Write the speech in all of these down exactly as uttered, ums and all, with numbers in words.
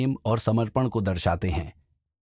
प्रेम और समर्पण को दर्शाते हैं।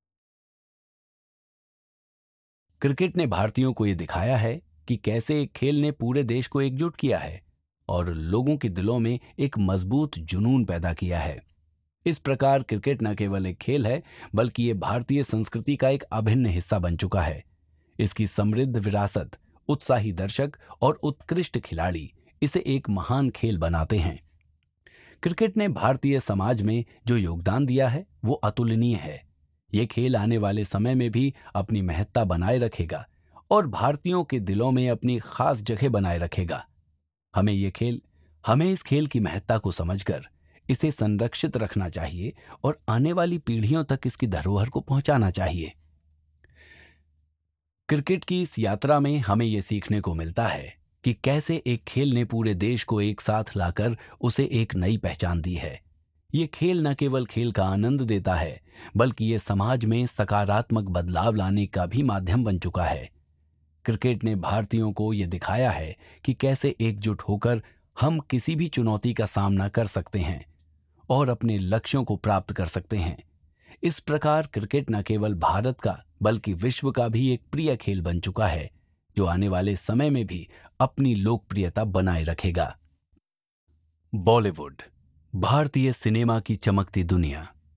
क्रिकेट ने भारतीयों को यह दिखाया है कि कैसे एक खेल ने पूरे देश को एकजुट किया है और लोगों के दिलों में एक मजबूत जुनून पैदा किया है। इस प्रकार क्रिकेट न केवल एक खेल है, बल्कि ये भारतीय संस्कृति का एक अभिन्न हिस्सा बन चुका है। इसकी समृद्ध विरासत, उत्साही दर्शक और उत्कृष्ट खिलाड़ी इसे एक महान खेल बनाते हैं। क्रिकेट ने भारतीय समाज में जो योगदान दिया है वो अतुलनीय है। ये खेल आने वाले समय में भी अपनी महत्ता बनाए रखेगा और भारतीयों के दिलों में अपनी खास जगह बनाए रखेगा। हमें ये खेल हमें इस खेल की महत्ता को समझकर इसे संरक्षित रखना चाहिए और आने वाली पीढ़ियों तक इसकी धरोहर को पहुंचाना चाहिए। क्रिकेट की इस यात्रा में हमें यह सीखने को मिलता है कि कैसे एक खेल ने पूरे देश को एक साथ लाकर उसे एक नई पहचान दी है। ये खेल न केवल खेल का आनंद देता है, बल्कि ये समाज में सकारात्मक बदलाव लाने का भी माध्यम बन चुका है। क्रिकेट ने भारतीयों को ये दिखाया है कि कैसे एकजुट होकर हम किसी भी चुनौती का सामना कर सकते हैं और अपने लक्ष्यों को प्राप्त कर सकते हैं। इस प्रकार क्रिकेट न केवल भारत का बल्कि विश्व का भी एक प्रिय खेल बन चुका है, जो आने वाले समय में भी अपनी लोकप्रियता बनाए रखेगा। बॉलीवुड, भारतीय सिनेमा की चमकती दुनिया।